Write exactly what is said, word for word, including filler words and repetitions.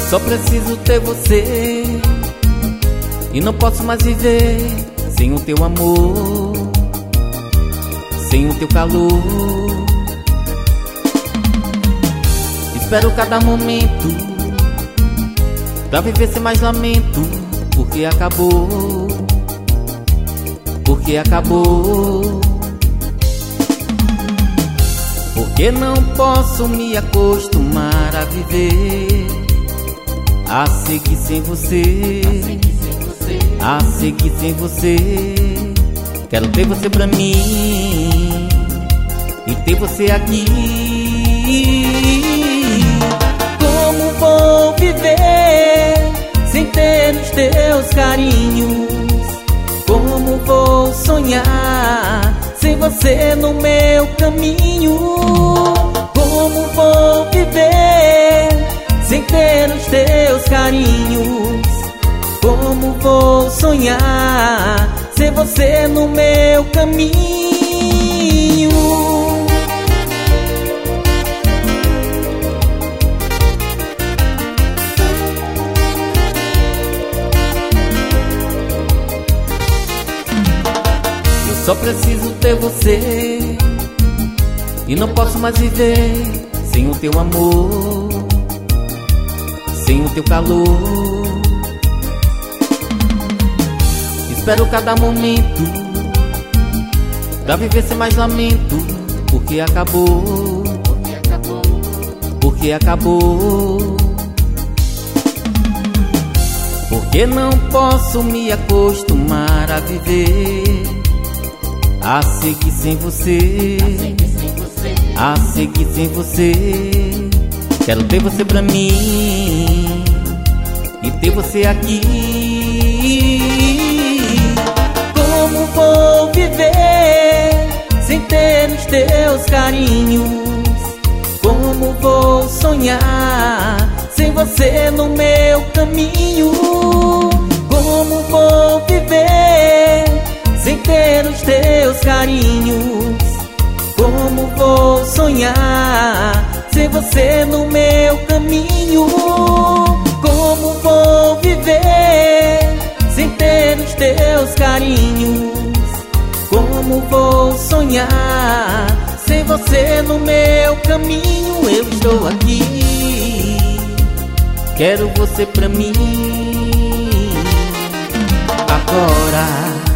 só preciso ter você e não posso mais viver sem o teu amor, sem o teu calor. Espero cada momento pra viver sem mais lamento, porque acabou, porque acabou. Porque não posso me acostumar a viver, a seguir sem você, a seguir sem você. Quero ter você pra mim e ter você aqui. Como vou viver sem ter os teus carinhos? Como vou sonhar sem você no meu caminho? Como vou viver sem ter os teus carinhos? Como vou sonhar sem você no meu caminho? Eu só preciso ter você e não posso mais viver sem o teu amor, sem o teu calor. Espero cada momento pra viver sem mais lamento, porque acabou, porque acabou, porque acabou. Porque não posso me acostumar a viver, a seguir sem você, a seguir sem você. Quero ter você pra mim e ter você aqui. Como vou viver sem ter os teus carinhos? Como vou sonhar sem você no meu caminho? Como vou viver sem ter os teus carinhos? Como vou sonhar sem você no meu caminho? Como vou viver sem ter os teus carinhos? Como vou sonhar sem você no meu caminho? Eu estou aqui, quero você pra mim agora.